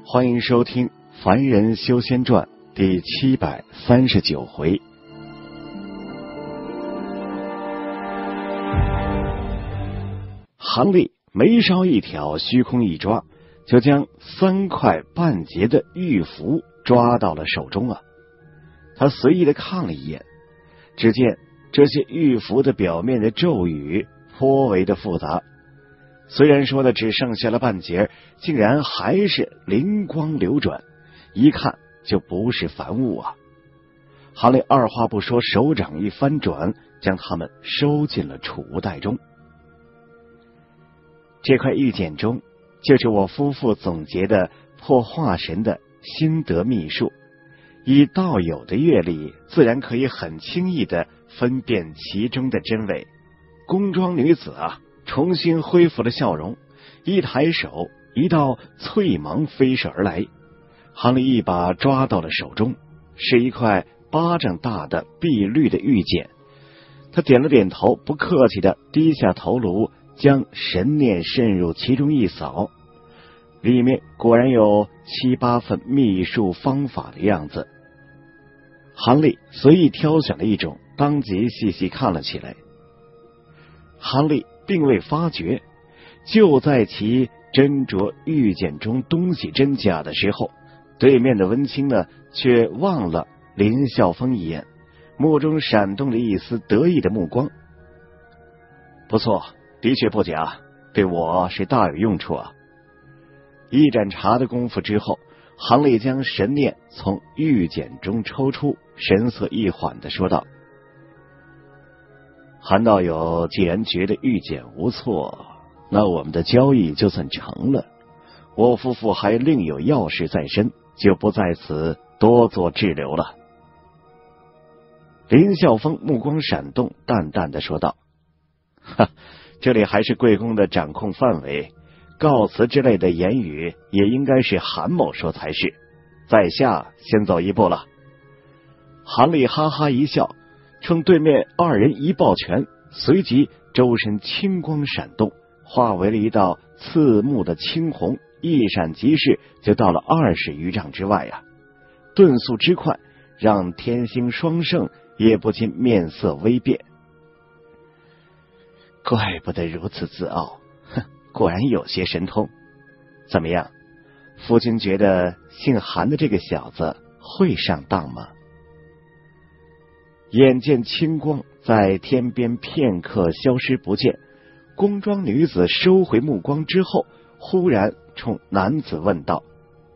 欢迎收听《凡人修仙传》第739回。韩立眉梢一挑，虚空一抓，就将3块半截的玉符抓到了手中啊。他随意的看了一眼，只见这些玉符的表面的咒语颇为的复杂，虽然说的只剩下了半截，竟然还是灵光流转，一看就不是凡物啊。韩立二话不说，手掌一翻转，将它们收进了储物袋中。这块玉简中就是我夫妇总结的破化神的心得秘术，以道友的阅历，自然可以很轻易的分辨其中的真伪。宫装女子啊，重新恢复了笑容，一抬手，一道翠芒飞射而来，韩立一把抓到了手中，是一块巴掌大的碧绿的玉简。他点了点头，不客气的低下头颅，将神念渗入其中一扫，里面果然有7、8份秘术方法的样子。韩立随意挑选了一种，当即细细看了起来。韩立并未发觉，就在其斟酌玉简中东西真假的时候，对面的温清呢，却望了林啸风一眼，目中闪动着一丝得意的目光。不错，的确不假，对我是大有用处啊。一盏茶的功夫之后，韩立将神念从玉简中抽出，神色一缓地说道：韩道友既然觉得玉简无错，那我们的交易就算成了。我夫妇还另有要事在身，就不在此多做滞留了。林啸风目光闪动，淡淡的说道：这里还是贵公的掌控范围，告辞之类的言语也应该是韩某说才是，在下先走一步了。韩立哈哈一笑，冲对面二人一抱拳，随即周身青光闪动，化为了一道刺目的青红，一闪即逝，就到了20余丈之外啊。遁速之快，让天星双圣也不禁面色微变。怪不得如此自傲，果然有些神通。怎么样，夫君觉得姓韩的这个小子会上当吗？眼见青光在天边片刻消失不见，宫装女子收回目光之后，忽然冲男子问道：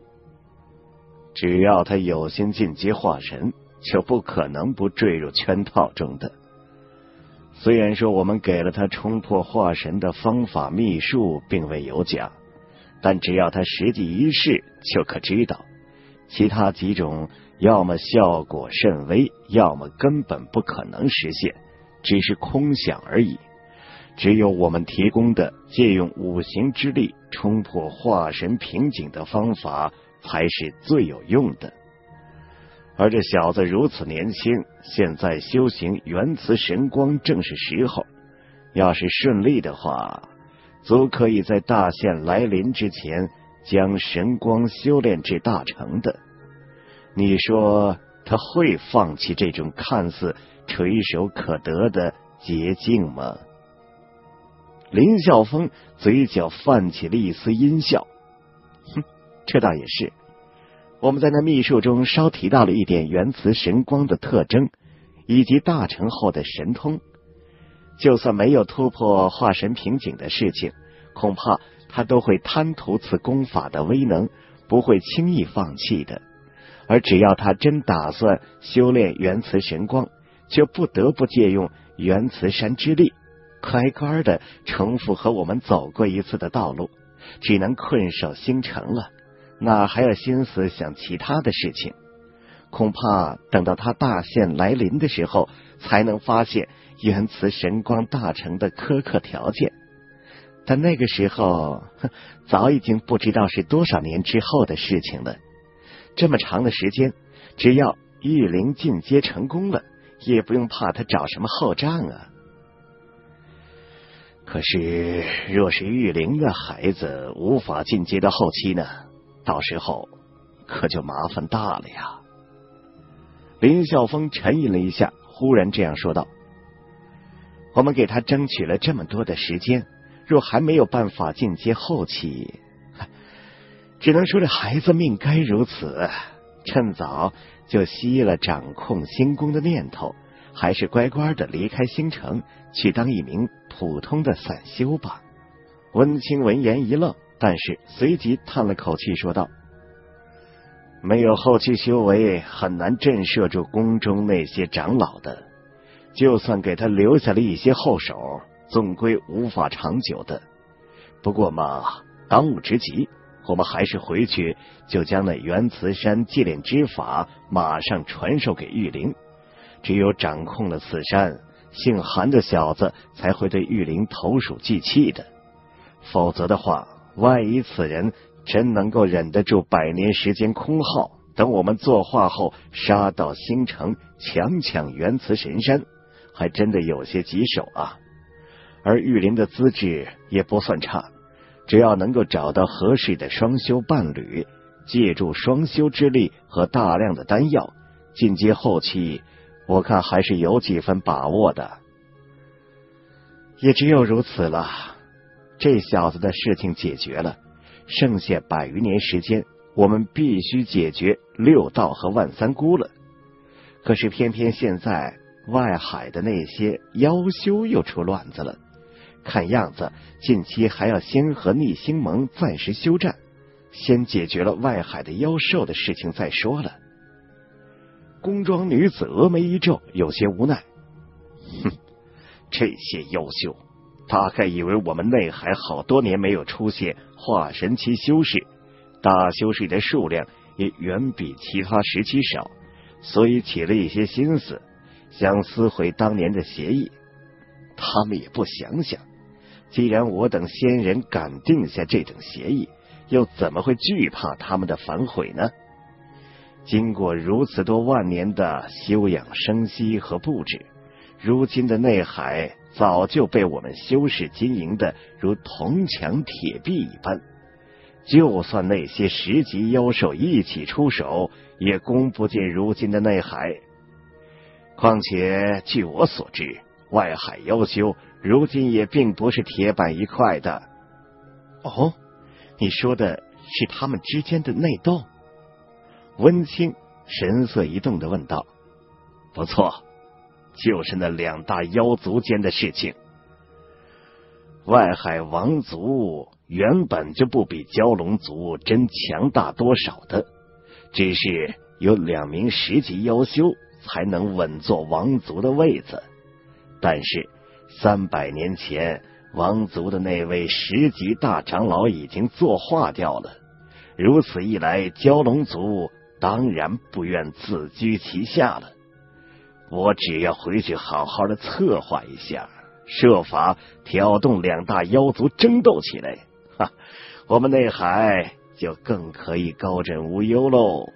只要他有心进阶化神，就不可能不坠入圈套中的。虽然说我们给了他冲破化神的方法秘术并未有假，但只要他实际一试，就可知道其他几种要么效果甚微，要么根本不可能实现，只是空想而已。只有我们提供的借用五行之力冲破化神瓶颈的方法才是最有用的。而这小子如此年轻，现在修行元磁神光正是时候，要是顺利的话，足可以在大限来临之前将神光修炼至大成的。你说他会放弃这种看似垂手可得的捷径吗？林啸风嘴角泛起了一丝阴笑，这倒也是。我们在那秘术中稍提到了一点元磁神光的特征，以及大成后的神通。就算没有突破化神瓶颈的事情，恐怕他都会贪图此功法的威能，不会轻易放弃的。而只要他真打算修炼元磁神光，就不得不借用元磁山之力，乖乖的重复和我们走过一次的道路，只能困守星城了，哪还有心思想其他的事情？恐怕等到他大限来临的时候，才能发现元磁神光大成的苛刻条件。但那个时候，早已经不知道是多少年之后的事情了。这么长的时间，只要玉灵进阶成功了，也不用怕他找什么后账啊。可是若是玉灵的孩子无法进阶到后期呢， 到时候可就麻烦大了呀。林孝峰沉吟了一下，忽然这样说道：我们给他争取了这么多的时间，若还没有办法进阶后期，只能说这孩子命该如此，趁早就熄了掌控星宫的念头，还是乖乖的离开星城，去当一名普通的散修吧。温清闻言一愣，但是随即叹了口气说道：没有后期修为，很难震慑住宫中那些长老的，就算给他留下了一些后手，总归无法长久的。不过嘛，当务之急，我们还是回去就将那元慈山祭炼之法马上传授给玉灵，只有掌控了此山，姓韩的小子才会对玉灵投鼠忌器的。否则的话，万一此人真能够忍得住100年时间空耗，等我们作化后杀到星城，强抢元慈神山，还真的有些棘手啊。而玉灵的资质也不算差，只要能够找到合适的双修伴侣，借助双修之力和大量的丹药，进阶后期，我看还是有几分把握的。也只有如此了，这小子的事情解决了，剩下100余年时间，我们必须解决六道和万三姑了。可是偏偏现在外海的那些妖修又出乱子了，看样子近期还要先和逆星盟暂时休战，先解决了外海的妖兽的事情再说了。宫庄女子峨眉一皱，有些无奈：这些妖修大概以为我们内海好多年没有出现化神期修士，大修士的数量也远比其他时期少，所以起了一些心思，想撕毁当年的协议。他们也不想想，既然我等仙人敢定下这等协议，又怎么会惧怕他们的反悔呢？经过如此多万年的休养生息和布置，如今的内海早就被我们修士经营的如铜墙铁壁一般，就算那些10级妖兽一起出手，也攻不进如今的内海。况且据我所知，外海妖修如今也并不是铁板一块的。哦，你说的是他们之间的内斗？温清神色一动地问道。不错，就是那2大妖族间的事情。外海王族原本就不比蛟龙族真强大多少的，只是有2名10级妖修才能稳坐王族的位子。但是300年前，王族的那位10级大长老已经作化掉了，如此一来，蛟龙族当然不愿自居其下了。我只要回去好好的策划一下，设法挑动2大妖族争斗起来，我们内海就更可以高枕无忧喽。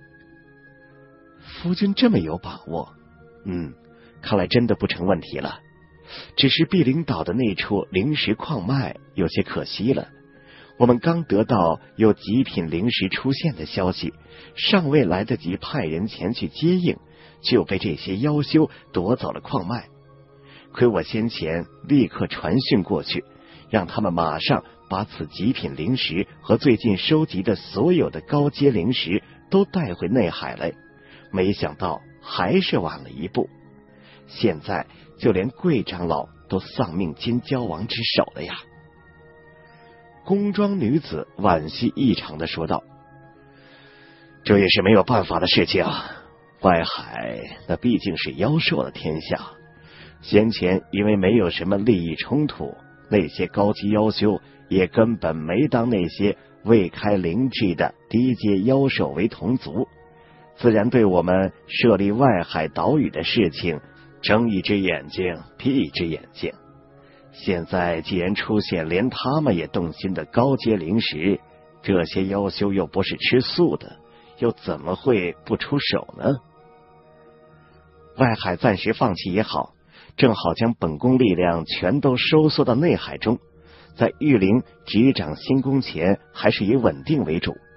夫君这么有把握，看来真的不成问题了。只是碧灵岛的那处灵石矿脉有些可惜了，我们刚得到有极品灵石出现的消息，尚未来得及派人前去接应，就被这些妖修夺走了矿脉。亏我先前立刻传讯过去，让他们马上把此极品灵石和最近收集的所有的高阶灵石都带回内海来，没想到还是晚了一步。现在就连贵长老都丧命金蛟王之手了呀。宫庄女子惋惜异常地说道：这也是没有办法的事情，外海那毕竟是妖兽的天下，先前因为没有什么利益冲突，那些高级妖修也根本没当那些未开灵智的低阶妖兽为同族，自然对我们设立外海岛屿的事情睁一只眼睛闭一只眼睛。现在既然出现连他们也动心的高阶灵石，这些妖修又不是吃素的，又怎么会不出手呢？外海暂时放弃也好，正好将本宫力量全都收缩到内海中，在玉灵执掌星宫前，还是以稳定为主。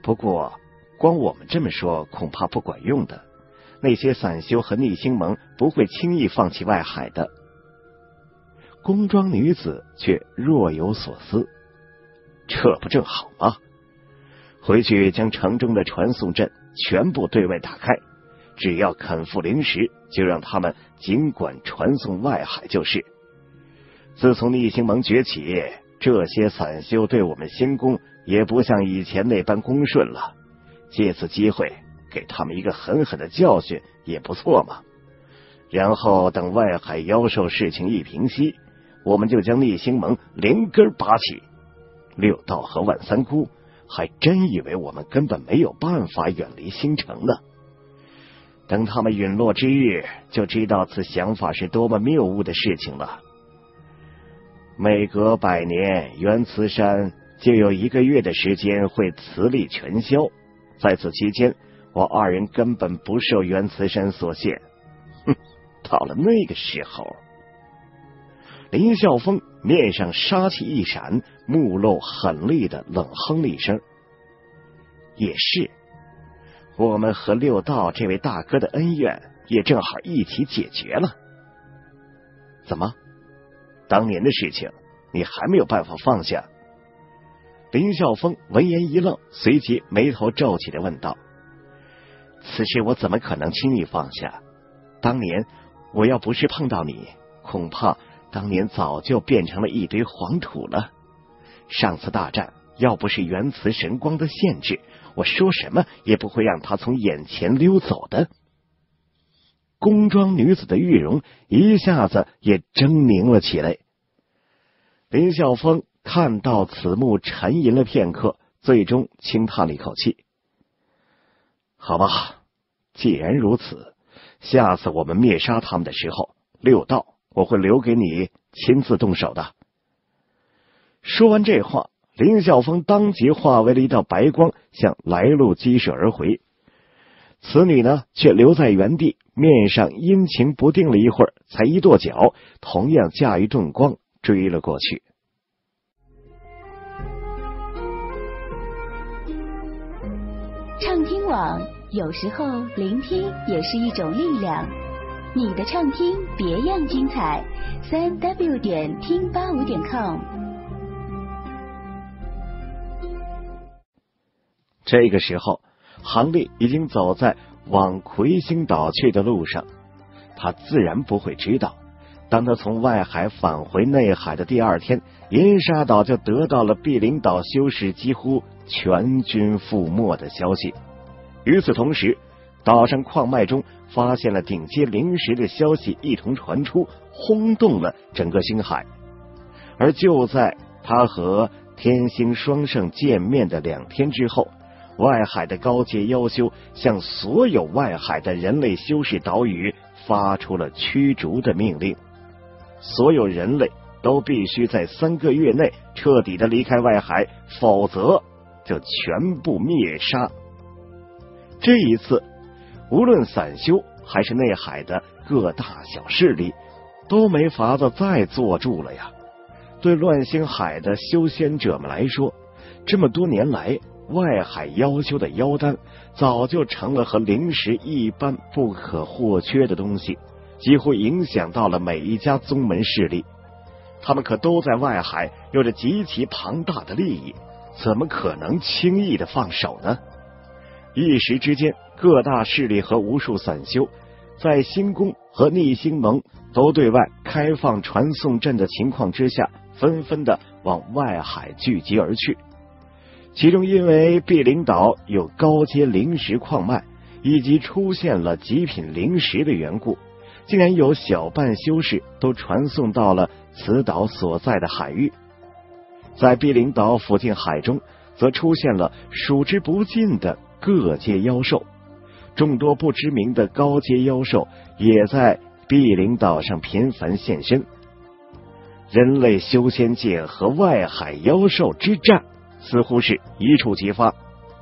不过光我们这么说恐怕不管用的，那些散修和逆星盟不会轻易放弃外海的。宫庄女子却若有所思，这不正好吗？回去将城中的传送阵全部对外打开，只要肯付灵石，就让他们尽管传送外海就是。自从逆星盟崛起，这些散修对我们星宫也不像以前那般恭顺了，借此机会给他们一个狠狠的教训也不错嘛。然后等外海妖兽事情一平息，我们就将逆星盟连根拔起。六道和万三姑还真以为我们根本没有办法远离星城呢。等他们陨落之日，就知道此想法是多么谬误的事情了。每隔100年，元磁山就有1个月的时间会磁力全消，在此期间，我2人根本不受元磁山所限。哼，到了那个时候，林啸峰面上杀气一闪，目露狠厉的冷哼了一声。也是，我们和六道这位大哥的恩怨也正好一起解决了。怎么，当年的事情你还没有办法放下？林啸峰闻言一愣，随即眉头皱起的问道：此事我怎么可能轻易放下？当年我要不是碰到你，恐怕当年早就变成了一堆黄土了。上次大战要不是元磁神光的限制，我说什么也不会让他从眼前溜走的。宫庄女子的玉容一下子也狰狞了起来。林啸峰看到此幕，沉吟了片刻，最终轻叹了一口气。好吧，既然如此，下次我们灭杀他们的时候，六道我会留给你亲自动手的。说完这话，林啸峰当即化为了一道白光，向来路激射而回。此女呢，却留在原地，面上阴晴不定了一会儿，才一跺脚，同样驾驭众光追了过去。 畅听网，有时候聆听也是一种力量。你的畅听别样精彩，3w 点听85.com。 这个时候，杭丽已经走在往魁星岛去的路上，他自然不会知道，当他从外海返回内海的第2天，银沙岛就得到了碧灵岛修士几乎全军覆没的消息。与此同时，岛上矿脉中发现了顶阶灵石的消息一同传出，轰动了整个星海。而就在他和天星双圣见面的2天之后，外海的高阶妖修向所有外海的人类修士岛屿发出了驱逐的命令，所有人类都必须在3个月内彻底的离开外海，否则就全部灭杀。这一次，无论散修还是内海的各大小势力，都没法子再坐住了呀。对乱星海的修仙者们来说，这么多年来，外海妖修的妖丹早就成了和灵石一般不可或缺的东西，几乎影响到了每一家宗门势力。他们可都在外海有着极其庞大的利益，怎么可能轻易的放手呢？一时之间，各大势力和无数散修在星宫和逆星盟都对外开放传送阵的情况之下，纷纷的往外海聚集而去。其中因为碧灵岛有高阶灵石矿脉，以及出现了极品灵石的缘故，竟然有小半修士都传送到了此岛所在的海域。在碧灵岛附近海中，则出现了数之不尽的各阶妖兽，众多不知名的高阶妖兽也在碧灵岛上频繁现身。人类修仙界和外海妖兽之战似乎是一触即发。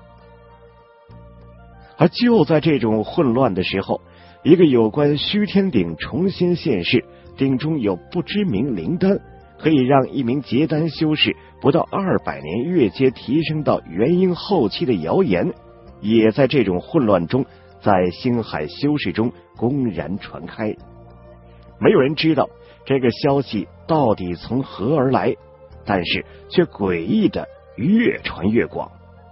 而就在这种混乱的时候，一个有关虚天鼎重新现世，鼎中有不知名灵丹， 可以让一名结丹修士不到200年越阶提升到元婴后期的谣言，也在这种混乱中，在星海修士中公然传开。没有人知道这个消息到底从何而来，但是却诡异的越传越广。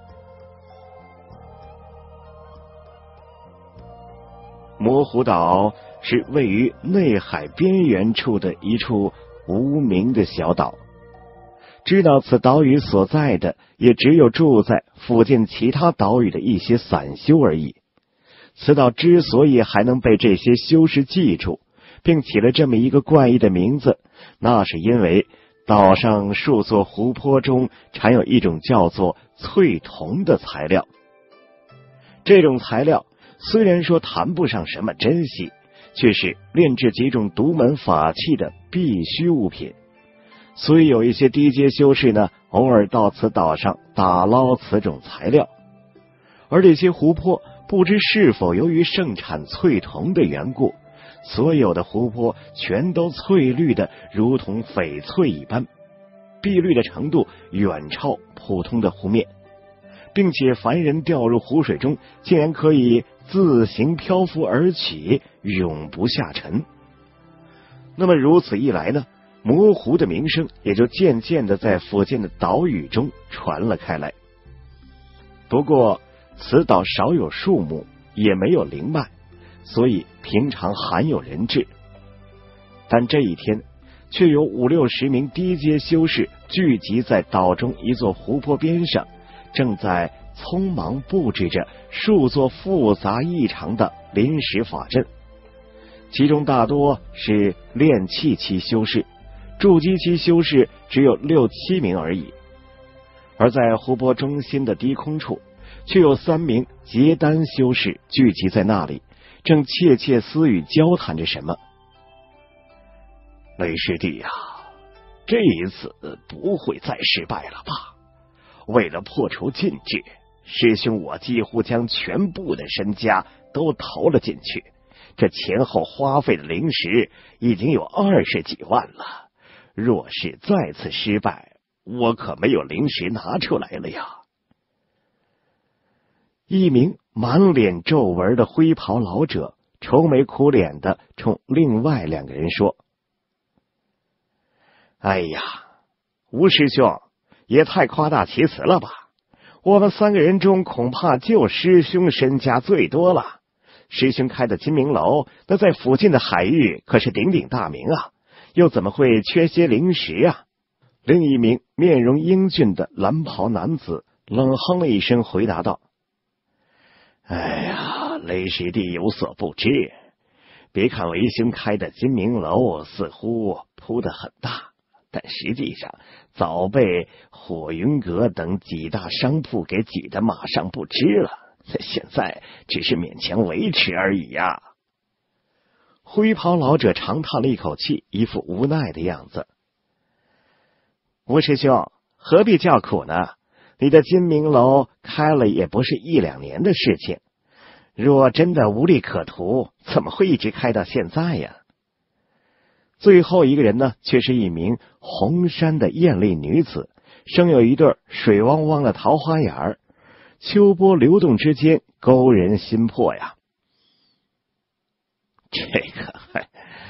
魔湖岛是位于内海边缘处的一处无名的小岛，知道此岛屿所在的也只有住在附近其他岛屿的一些散修而已。此岛之所以还能被这些修士记住，并起了这么一个怪异的名字，那是因为岛上数座湖泊中产有一种叫做翠铜的材料。这种材料虽然说谈不上什么珍惜，却是炼制几种独门法器的必须物品。所以有一些低阶修士呢，偶尔到此岛上打捞此种材料。而这些湖泊不知是否由于盛产翠铜的缘故，所有的湖泊全都翠绿的如同翡翠一般，碧绿的程度远超普通的湖面，并且凡人掉入湖水中，竟然可以自行漂浮而起，永不下沉。那么如此一来呢，魔湖的名声也就渐渐的在附近的岛屿中传了开来。不过此岛少有树木，也没有灵脉，所以平常罕有人质。但这一天却有50-60名低阶修士聚集在岛中一座湖泊边上，正在匆忙布置着数座复杂异常的临时法阵。其中大多是炼气期修士，筑基期修士只有6-7名而已。而在湖泊中心的低空处，却有3名结丹修士聚集在那里，正窃窃私语交谈着什么。雷师弟呀，这一次不会再失败了吧？为了破除禁制，师兄我几乎将全部的身家都投了进去，这前后花费的灵石已经有20几万了。若是再次失败，我可没有灵石拿出来了呀。一名满脸皱纹的灰袍老者愁眉苦脸的冲另外2个人说：哎呀，吴师兄也太夸大其词了吧，我们3个人中恐怕就师兄身家最多了。师兄开的金明楼，那在附近的海域可是鼎鼎大名啊，又怎么会缺些灵石啊？另一名面容英俊的蓝袍男子冷哼了一声回答道：哎呀，雷师弟有所不知，别看为兄开的金明楼似乎铺得很大，但实际上早被火云阁等几大商铺给挤得马上不知了，现在只是勉强维持而已呀。灰袍老者长叹了一口气，一副无奈的样子。吴师兄何必叫苦呢？你的金明楼开了也不是1-2年的事情，若真的无利可图，怎么会一直开到现在呀？最后一个人呢，却是一名红衫的艳丽女子，生有一对水汪汪的桃花眼儿，秋波流动之间勾人心魄呀。这个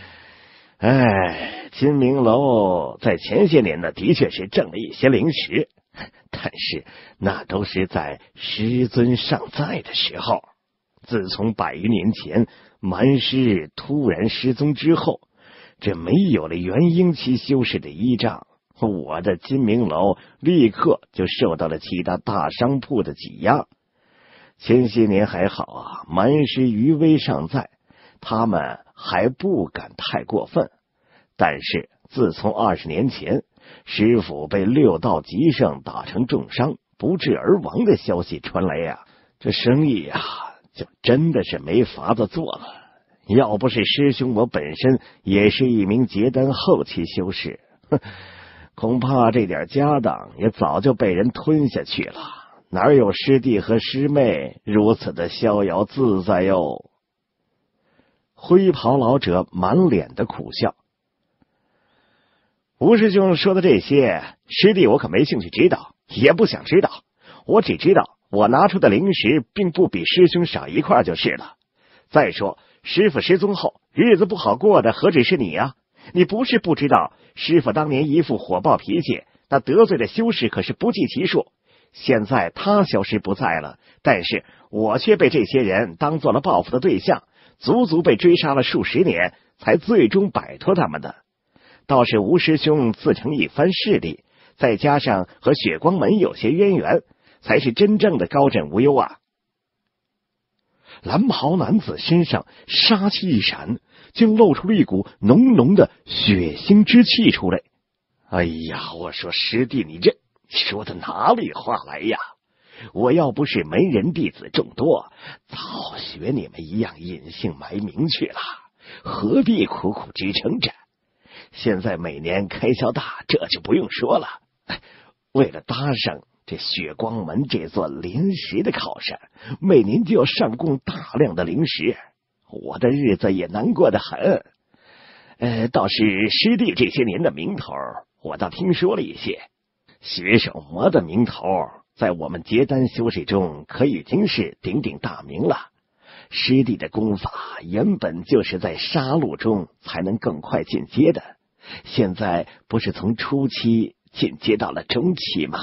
金明楼在前些年呢，的确是挣了一些灵石，但是那都是在师尊尚在的时候。自从100余年前蛮师突然失踪之后，这没有了元婴期修士的依仗，我的金明楼立刻就受到了其他大商铺的挤压。前些年还好啊，蛮师余威尚在，他们还不敢太过分。但是自从20年前师傅被6道极圣打成重伤，不治而亡的消息传来呀，这生意呀就真的是没法子做了。要不是师兄我本身也是一名结丹后期修士，恐怕这点家当也早就被人吞下去了，哪有师弟和师妹如此的逍遥自在哟。灰袍老者满脸的苦笑。 吴师兄说的这些，师弟我可没兴趣知道，也不想知道。我只知道我拿出的灵石并不比师兄少一块就是了。再说师傅失踪后，日子不好过的何止是你啊？你不是不知道，师傅当年一副火爆脾气，那得罪的修士可是不计其数。现在他消失不在了，但是我却被这些人当做了报复的对象，足足被追杀了数十年，才最终摆脱他们的。倒是吴师兄自成一番势力，再加上和血光门有些渊源，才是真正的高枕无忧啊。蓝袍男子身上杀气一闪，竟露出了一股浓浓的血腥之气出来。哎呀，我说师弟，你这说的哪里话来呀？我要不是门人弟子众多，早学你们一样隐姓埋名去了，何必苦苦支撑着？现在每年开销大，这就不用说了。为了搭上这血光门这座灵石的靠山，每年就要上供大量的灵石，我的日子也难过得很。倒是师弟这些年的名头，我倒听说了一些。血手魔的名头，在我们结丹修士中可已经是鼎鼎大名了。师弟的功法原本就是在杀戮中才能更快进阶的，现在不是从初期进阶到了中期吗？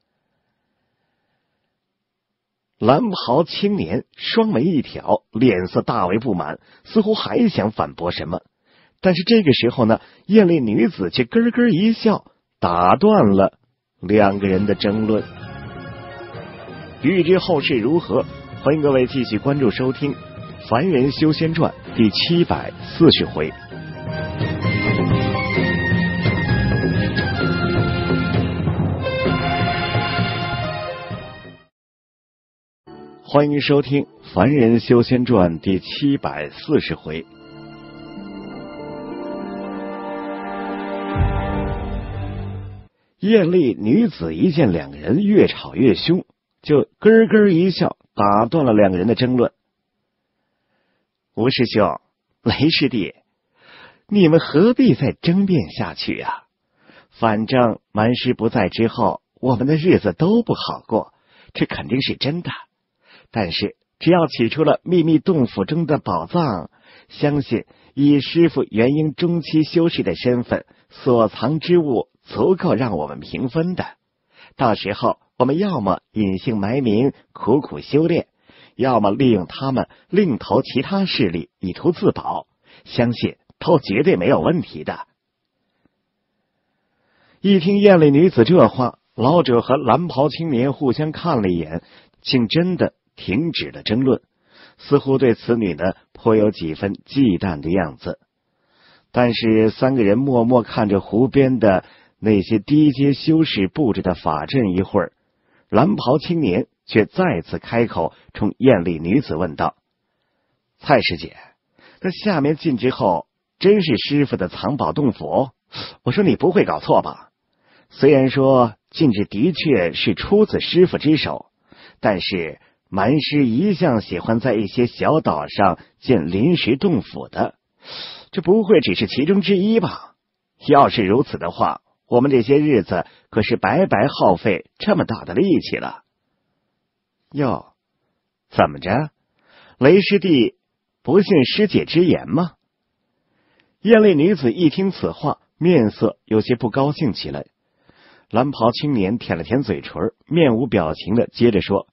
蓝袍青年双眉一挑，脸色大为不满，似乎还想反驳什么，但是这个时候呢，艳丽女子却咯咯一笑，打断了两个人的争论。欲知后事如何，欢迎各位继续关注收听《凡人修仙传》第740回。欢迎收听《凡人修仙传》第740回。艳丽女子一见两个人越吵越凶，就咯咯一笑，打断了两个人的争论。吴师兄，雷师弟，你们何必再争辩下去啊？反正蛮师不在之后，我们的日子都不好过，这肯定是真的。但是只要取出了秘密洞府中的宝藏，相信以师傅元婴中期修士的身份，所藏之物足够让我们平分的。到时候我们要么隐姓埋名苦苦修炼，要么利用他们另投其他势力以图自保，相信都绝对没有问题的。一听艳丽女子这话，老者和蓝袍青年互相看了一眼，竟真的停止了争论，似乎对此女呢颇有几分忌惮的样子。但是三个人默默看着湖边的那些低阶修士布置的法阵一会儿，蓝袍青年却再次开口冲艳丽女子问道：蔡师姐，那下面进之后真是师傅的藏宝洞府？我说你不会搞错吧？虽然说禁制的确是出自师傅之手，但是蛮师一向喜欢在一些小岛上建临时洞府的，这不会只是其中之一吧？要是如此的话，我们这些日子可是白白耗费这么大的力气了。哟，怎么着？雷师弟不信师姐之言吗？艳丽女子一听此话，面色有些不高兴起来。蓝袍青年舔了舔嘴唇，面无表情的接着说：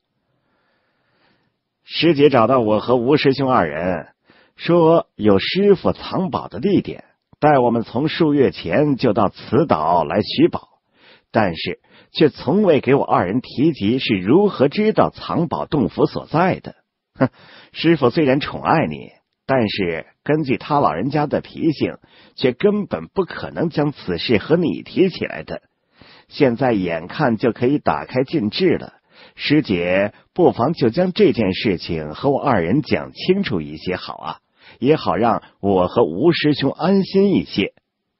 师姐找到我和吴师兄二人，说有师傅藏宝的地点，带我们从数月前就到此岛来取宝，但是却从未给我二人提及是如何知道藏宝洞府所在的。师傅虽然宠爱你，但是根据他老人家的脾性，却根本不可能将此事和你提起来的。现在眼看就可以打开禁制了，师姐不妨就将这件事情和我二人讲清楚一些好啊，也好让我和吴师兄安心一些。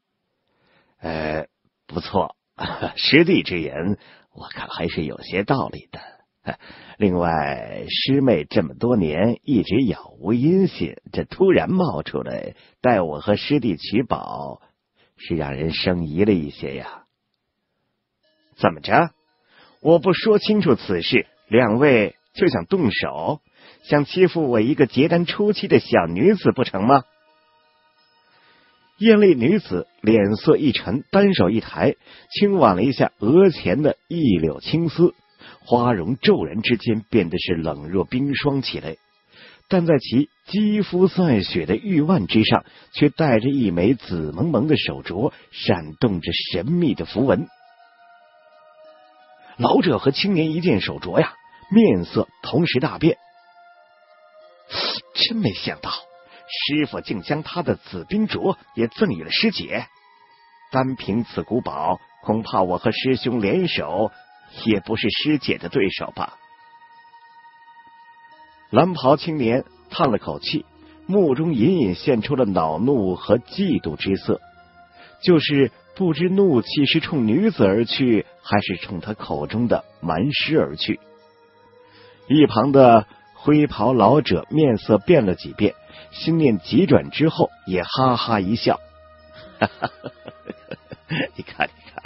不错，师弟之言我看还是有些道理的。另外，师妹这么多年一直杳无音信，这突然冒出来带我和师弟取宝， 是让人生疑了一些呀。怎么着？我不说清楚此事，两位就想动手，想欺负我一个结丹初期的小女子不成吗？艳丽女子脸色一沉，单手一抬，轻挽了一下额前的一绺青丝，花容骤然之间变得是冷若冰霜起来，但在其肌肤赛雪的玉腕之上，却带着一枚紫蒙蒙的手镯，闪动着神秘的符文。老者和青年一见手镯呀，面色同时大变。真没想到，师傅竟将他的紫冰镯也赠予了师姐。单凭此古宝，恐怕我和师兄联手，也不是师姐的对手吧。蓝袍青年叹了口气，目中隐隐现出了恼怒和嫉妒之色，就是不知怒气是冲女子而去，还是冲他口中的蛮师而去。一旁的灰袍老者面色变了几变，心念急转之后，也哈哈一笑。你看，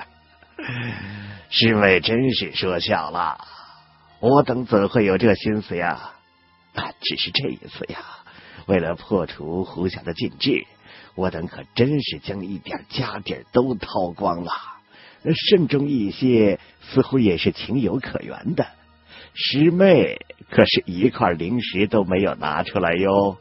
师妹真是说笑了，我等怎会有这心思呀？只是这一次呀，为了破除胡夏的禁制，我等可真是将一点家底都掏光了，慎重一些似乎也是情有可原的。师妹可是一块灵石都没有拿出来哟。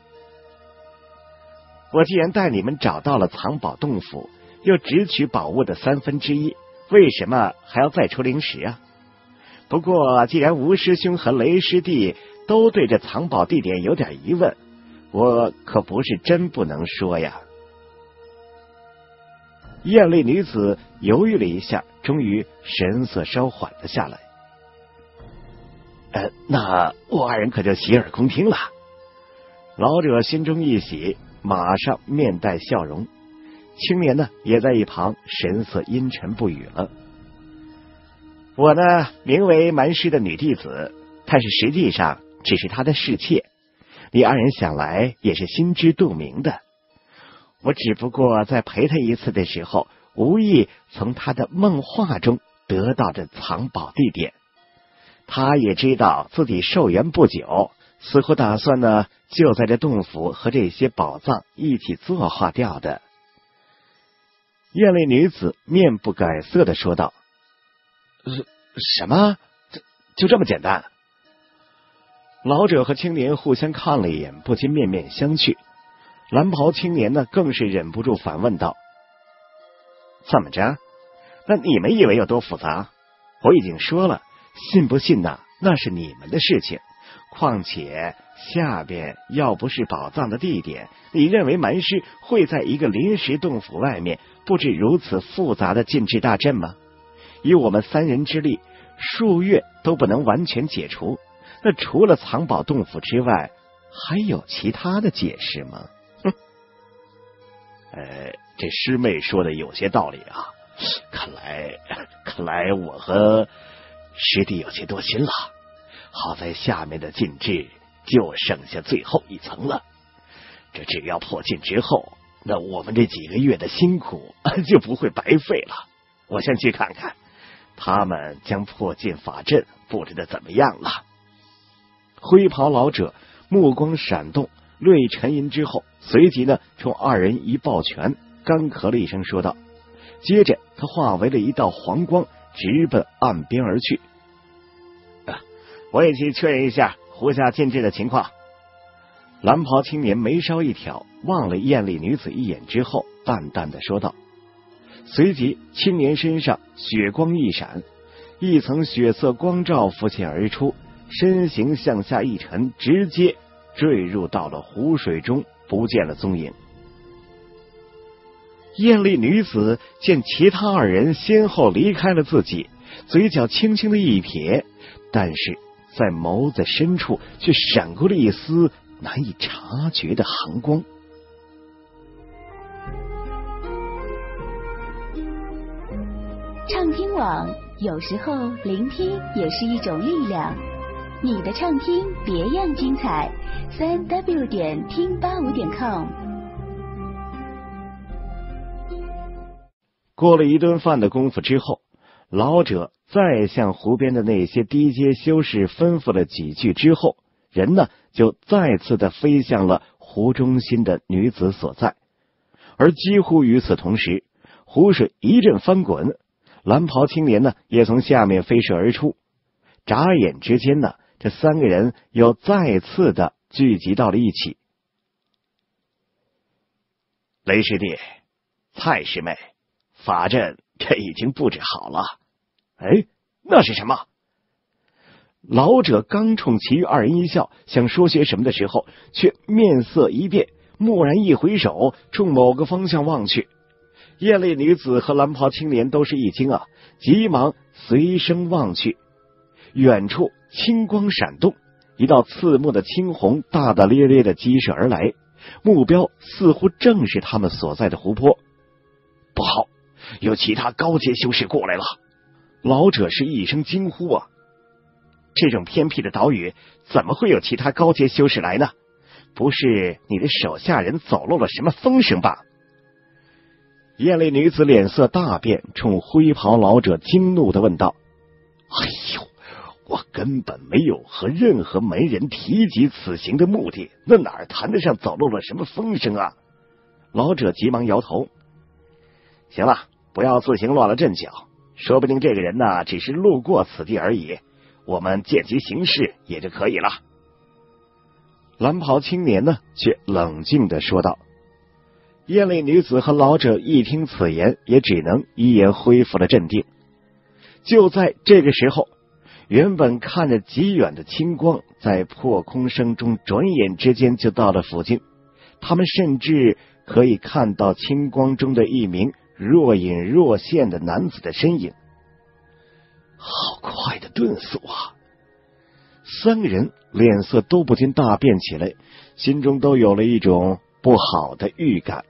我既然带你们找到了藏宝洞府，又只取宝物的1/3，为什么还要再出灵石啊？不过既然吴师兄和雷师弟都对这藏宝地点有点疑问，我可不是真不能说呀。艳丽女子犹豫了一下，终于神色稍缓了下来。那我二人可就洗耳恭听了。老者心中一喜，马上面带笑容。青年呢，也在一旁神色阴沉不语了。我呢，名为蛮师的女弟子，但是实际上只是他的侍妾。你二人想来也是心知肚明的。我只不过在陪他一次的时候，无意从他的梦话中得到这藏宝地点。他也知道自己寿元不久，似乎打算呢就在这洞府和这些宝藏一起作化掉的。艳丽女子面不改色的说道：什么？就这么简单？老者和青年互相看了一眼，不禁面面相觑。蓝袍青年呢，更是忍不住反问道：怎么着？那你们以为有多复杂？我已经说了，信不信呐，那是你们的事情。况且下边要不是宝藏的地点，你认为蛮师会在一个临时洞府外面布置如此复杂的禁制大阵吗？以我们3人之力，数月都不能完全解除。那除了藏宝洞府之外，还有其他的解释吗？这师妹说的有些道理啊，看来我和师弟有些多心了。好在下面的禁制就剩下最后一层了，这只要破禁之后，那我们这几个月的辛苦就不会白费了。我先去看看他们将破禁法阵布置的怎么样了。灰袍老者目光闪动，略沉吟之后，随即呢冲二人一抱拳，干咳了一声说道，接着他化为了一道黄光，直奔岸边而去。我也去确认一下胡夏禁制的情况。蓝袍青年眉梢一挑，望了艳丽女子一眼之后，淡淡的说道。随即青年身上血光一闪，一层血色光照浮现而出，身形向下一沉，直接坠入到了湖水中，不见了踪影。艳丽女子见其他二人先后离开了自己，嘴角轻轻的一撇，但是在眸子深处却闪过了一丝难以察觉的寒光。 畅听网，有时候聆听也是一种力量。你的畅听别样精彩，3W 点听85.com。 过了一顿饭的功夫之后，老者再向湖边的那些低阶修士吩咐了几句之后，人呢就再次的飞向了湖中心的女子所在。而几乎与此同时，湖水一阵翻滚，蓝袍青年呢也从下面飞射而出。眨眼之间呢，这三个人又再次的聚集到了一起。雷师弟，蔡师妹，法阵这已经布置好了。哎，那是什么？老者刚冲其余二人一笑，想说些什么的时候，却面色一变，蓦然一回手，冲某个方向望去。艳丽女子和蓝袍青年都是一惊啊，急忙随声望去。远处青光闪动，一道刺目的青红大大咧咧的激射而来，目标似乎正是他们所在的湖泊。不好，有其他高阶修士过来了！老者是一声惊呼啊！这种偏僻的岛屿，怎么会有其他高阶修士来呢？不是你的手下人走漏了什么风声吧？艳丽女子脸色大变，冲灰袍老者惊怒地问道：“哎呦，我根本没有和任何门人提及此行的目的，那哪谈得上走漏了什么风声啊？”老者急忙摇头：“行了，不要自行乱了阵脚，说不定这个人呢只是路过此地而已，我们见其行事也就可以了。”蓝袍青年呢却冷静地说道。艳丽女子和老者一听此言，也只能一言恢复了镇定。就在这个时候，原本看着极远的青光在破空声中转眼之间就到了附近，他们甚至可以看到青光中的一名若隐若现的男子的身影。好快的遁速啊！三个人脸色都不禁大变起来，心中都有了一种不好的预感。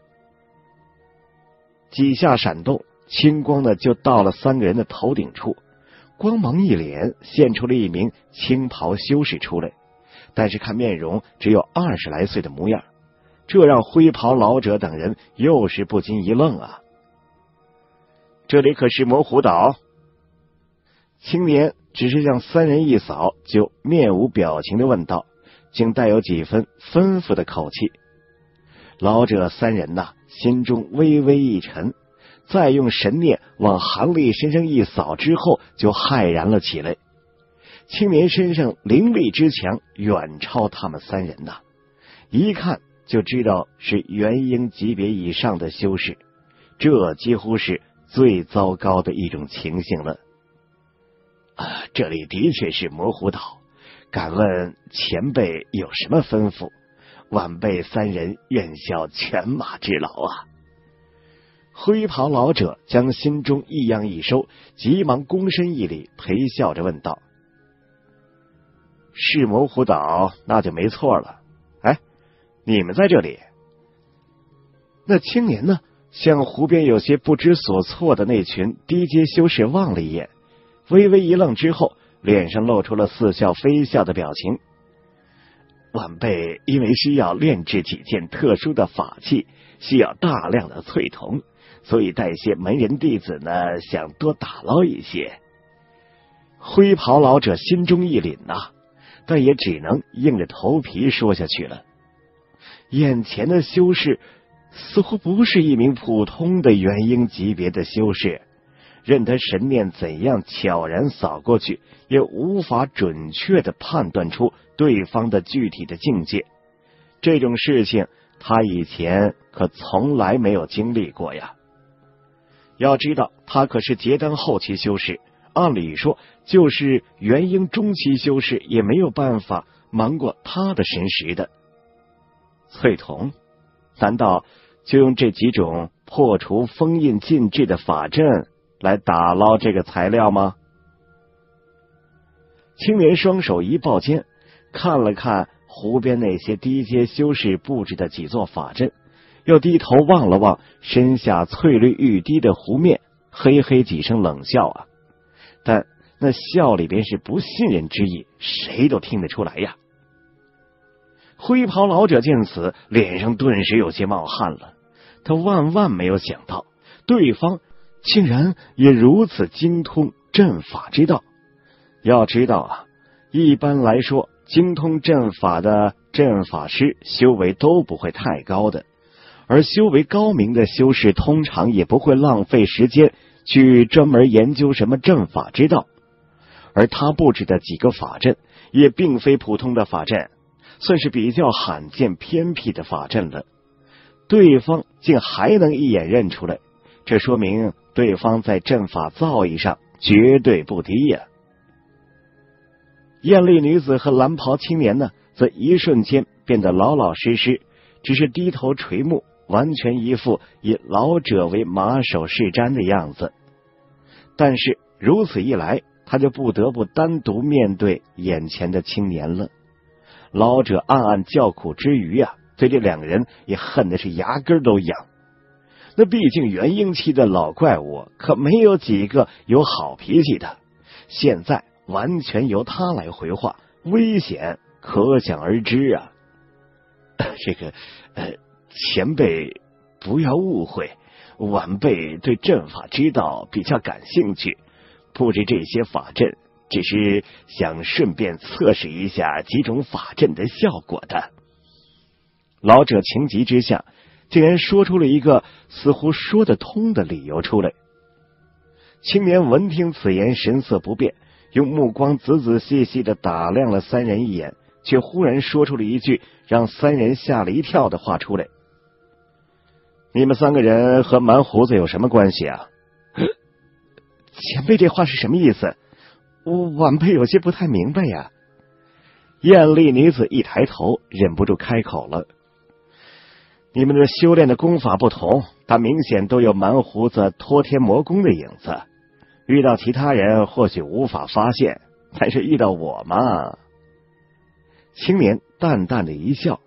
几下闪动，青光呢就到了三个人的头顶处，光芒一脸，现出了一名青袍修士出来，但是看面容只有20来岁的模样，这让灰袍老者等人又是不禁一愣啊！这里可是魔湖岛？青年只是向三人一扫，就面无表情地问道，竟带有几分吩咐的口气。老者三人呐，心中微微一沉，再用神念往韩立身上一扫之后，就骇然了起来。青年身上灵力之强，远超他们三人呐，一看就知道是元婴级别以上的修士，这几乎是最糟糕的一种情形了。这里的确是魔湖岛，敢问前辈有什么吩咐？晚辈三人愿效犬马之劳啊！灰袍老者将心中异样一收，急忙躬身一礼，陪笑着问道：“是魔湖岛，那就没错了。哎，你们在这里？”那青年呢，向湖边有些不知所措的那群低阶修士望了一眼，微微一愣之后，脸上露出了似笑非笑的表情。晚辈因为需要炼制几件特殊的法器，需要大量的淬铜，所以带些门人弟子呢，想多打捞一些。灰袍老者心中一凛呐，但也只能硬着头皮说下去了。眼前的修士似乎不是一名普通的元婴级别的修士，任他神念怎样悄然扫过去，也无法准确的判断出对方的具体的境界。这种事情他以前可从来没有经历过呀。要知道，他可是结丹后期修士，按理说就是元婴中期修士也没有办法瞒过他的神识的。淬铜，难道就用这几种破除封印禁制的法阵来打捞这个材料吗？青年双手一抱肩，看了看湖边那些低阶修士布置的几座法阵，又低头望了望身下翠绿欲滴的湖面，嘿嘿几声冷笑啊！但那笑里边是不信任之意，谁都听得出来呀。灰袍老者见此，脸上顿时有些冒汗了。他万万没有想到，对方竟然也如此精通阵法之道。要知道啊，一般来说，精通阵法的阵法师修为都不会太高的，而修为高明的修士通常也不会浪费时间去专门研究什么阵法之道。而他布置的几个法阵也并非普通的法阵，算是比较罕见偏僻的法阵了。对方竟还能一眼认出来，这说明对方在阵法造诣上绝对不低呀。艳丽女子和蓝袍青年呢，则一瞬间变得老老实实，只是低头垂目，完全一副以老者为马首是瞻的样子。但是如此一来，他就不得不单独面对眼前的青年了。老者暗暗叫苦之余啊，对这两个人也恨的是牙根都痒。那毕竟元婴期的老怪物可没有几个有好脾气的，现在完全由他来回话，危险可想而知啊。这个前辈不要误会，晚辈对阵法之道比较感兴趣，布置这些法阵只是想顺便测试一下几种法阵的效果的。老者情急之下，竟然说出了一个似乎说得通的理由出来。青年闻听此言，神色不变，用目光仔仔细细地打量了三人一眼，却忽然说出了一句让三人吓了一跳的话出来：你们三个人和蛮胡子有什么关系啊？前辈这话是什么意思？晚辈有些不太明白呀。艳丽女子一抬头，忍不住开口了：你们的修炼的功法不同，但明显都有蛮胡子托天魔功的影子。遇到其他人或许无法发现，但是遇到我嘛……青年淡淡的一笑：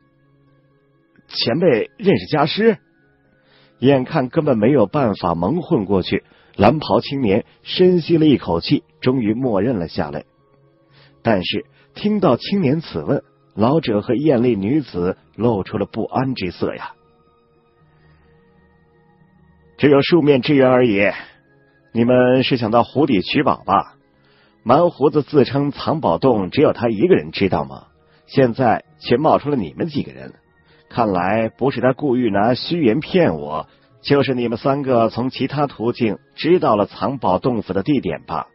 前辈认识家师？眼看根本没有办法蒙混过去，蓝袍青年深吸了一口气，终于默认了下来。但是听到青年此问，老者和艳丽女子露出了不安之色呀。只有数面之缘而已，你们是想到湖底取宝吧？蛮胡子自称藏宝洞只有他一个人知道吗？现在却冒出了你们几个人，看来不是他故意拿虚言骗我，就是你们三个从其他途径知道了藏宝洞府的地点吧？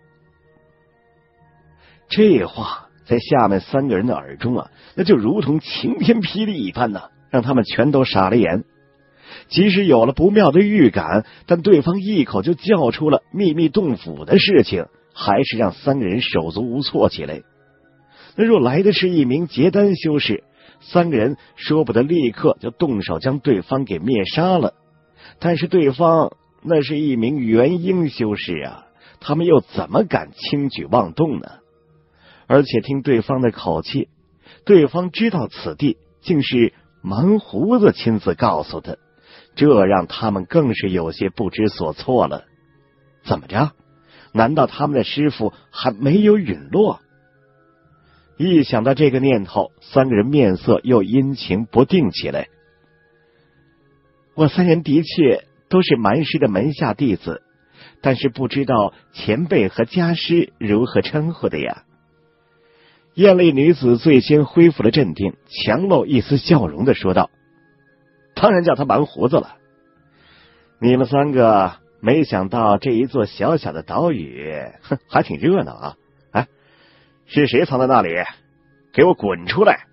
这话在下面三个人的耳中啊，那就如同晴天霹雳一般呢，让他们全都傻了眼。即使有了不妙的预感，但对方一口就叫出了秘密洞府的事情，还是让三个人手足无措起来。那若来的是一名结丹修士，三个人说不得立刻就动手将对方给灭杀了。但是对方那是一名元婴修士啊，他们又怎么敢轻举妄动呢？而且听对方的口气，对方知道此地竟是蛮胡子亲自告诉的，这让他们更是有些不知所措了。怎么着？难道他们的师傅还没有陨落？一想到这个念头，三个人面色又阴晴不定起来。我三人的确都是蛮师的门下弟子，但是不知道前辈和家师如何称呼的呀？艳丽女子最先恢复了镇定，强露一丝笑容的说道：当然叫他蛮胡子了。你们三个没想到这一座小小的岛屿还挺热闹啊！哎，是谁藏在那里？给我滚出来！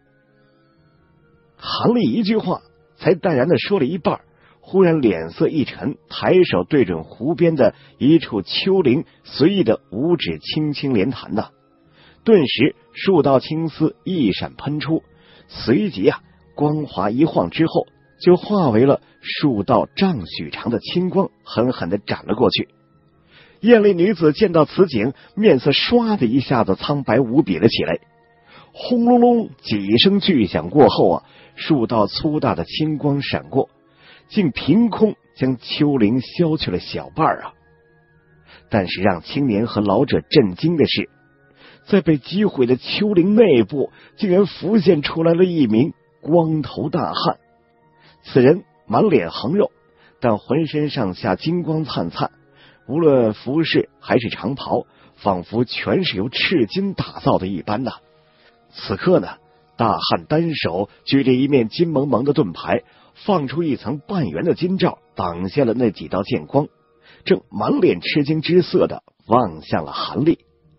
韩立一句话才淡然的说了一半，忽然脸色一沉，抬手对准湖边的一处丘陵，随意的五指轻轻连弹呐。顿时数道青丝一闪喷出，随即光华一晃之后，就化为了数道丈许长的青光，狠狠地斩了过去。艳丽女子见到此景，面色唰的一下子苍白无比了起来。轰隆隆几声巨响过后数道粗大的青光闪过，竟凭空将丘陵削去了小半但是让青年和老者震惊的是，在被击毁的丘陵内部，竟然浮现出来了一名光头大汉。此人满脸横肉， 但浑身上下金光灿灿，无论服饰还是长袍，仿佛全是由赤金打造的一般呐。此刻呢，大汉单手举着一面金蒙蒙的盾牌，放出一层半圆的金罩，挡下了那几道剑光，正满脸吃惊之色的望向了韩立。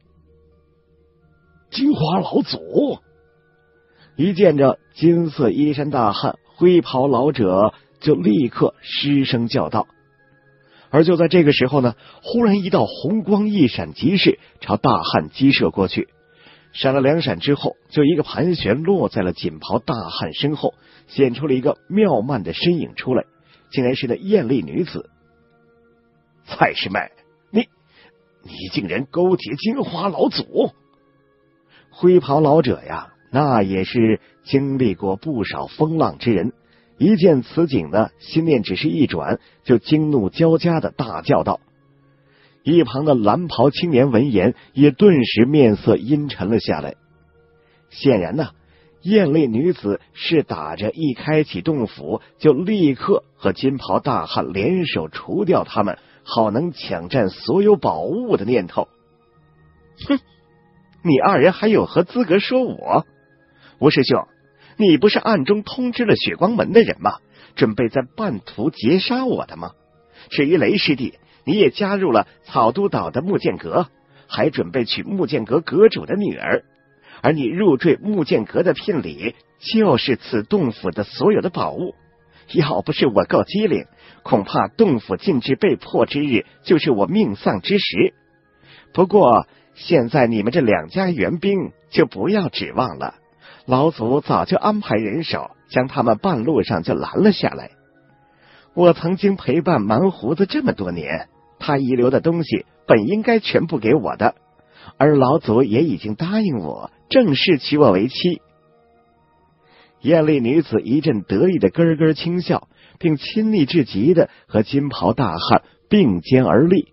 金花老祖！一见着金色衣衫大汉，灰袍老者就立刻失声叫道。而就在这个时候呢，忽然一道红光一闪即逝，朝大汉击射过去。闪了2闪之后，就一个盘旋落在了锦袍大汉身后，显出了一个妙曼的身影出来，竟然是那艳丽女子。蔡师妹，你竟然勾结金花老祖！灰袍老者呀，那也是经历过不少风浪之人，一见此景呢，心念只是一转，就惊怒交加的大叫道。一旁的蓝袍青年闻言，也顿时面色阴沉了下来。显然呢，艳丽女子是打着一开启洞府就立刻和金袍大汉联手除掉他们，好能抢占所有宝物的念头。哼，你二人还有何资格说我？吴师兄，你不是暗中通知了血光门的人吗？准备在半途截杀我的吗？至于雷师弟，你也加入了草都岛的木剑阁，还准备娶木剑阁阁主的女儿，而你入赘木剑阁的聘礼就是此洞府的所有的宝物。要不是我够机灵，恐怕洞府禁制被破之日就是我命丧之时。不过现在你们这2家援兵就不要指望了，老祖早就安排人手将他们半路上就拦了下来。我曾经陪伴蛮胡子这么多年，他遗留的东西本应该全部给我的，而老祖也已经答应我正式娶我为妻。艳丽女子一阵得意的咯咯轻笑，并亲昵至极的和金袍大汉并肩而立。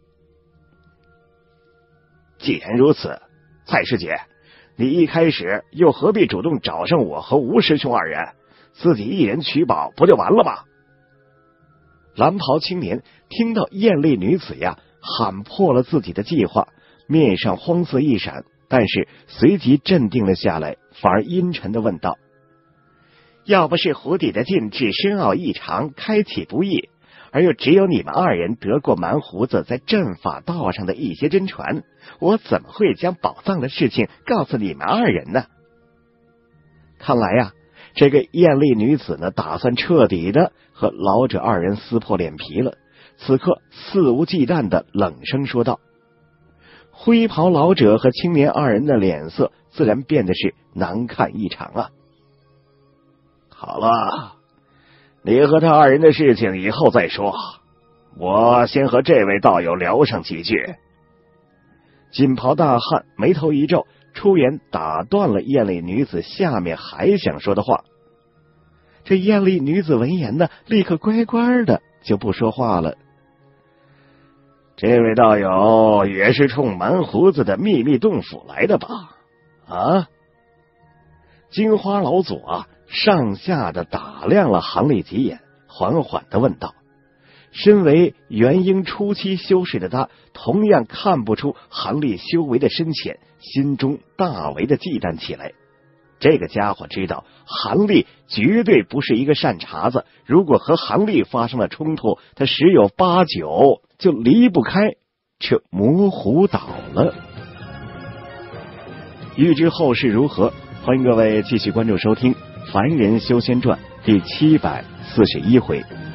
既然如此，蔡师姐，你一开始又何必主动找上我和吴师兄二人，自己一人取宝不就完了吗？蓝袍青年听到艳丽女子呀喊破了自己的计划，面上慌色一闪，但是随即镇定了下来，反而阴沉的问道：要不是湖底的禁制深奥异常，开启不易，而又只有你们二人得过蛮胡子在阵法道上的一些真传，我怎么会将宝藏的事情告诉你们二人呢？看来呀，这个艳丽女子呢，打算彻底的和老者二人撕破脸皮了。此刻肆无忌惮的冷声说道。灰袍老者和青年二人的脸色自然变得是难看异常啊。好了，你和他二人的事情以后再说，我先和这位道友聊上几句。锦袍大汉眉头一皱，出言打断了艳丽女子下面还想说的话。这艳丽女子闻言呢，立刻乖乖的就不说话了。这位道友也是冲蛮胡子的秘密洞府来的吧？啊！金花老祖啊，上下的打量了韩立几眼，缓缓的问道。身为元婴初期修士的他，同样看不出韩立修为的深浅，心中大为的忌惮起来。这个家伙知道韩立绝对不是一个善茬子，如果和韩立发生了冲突，他十有八九就离不开这魔狐岛了。欲知后事如何，欢迎各位继续关注收听《凡人修仙传》第741回。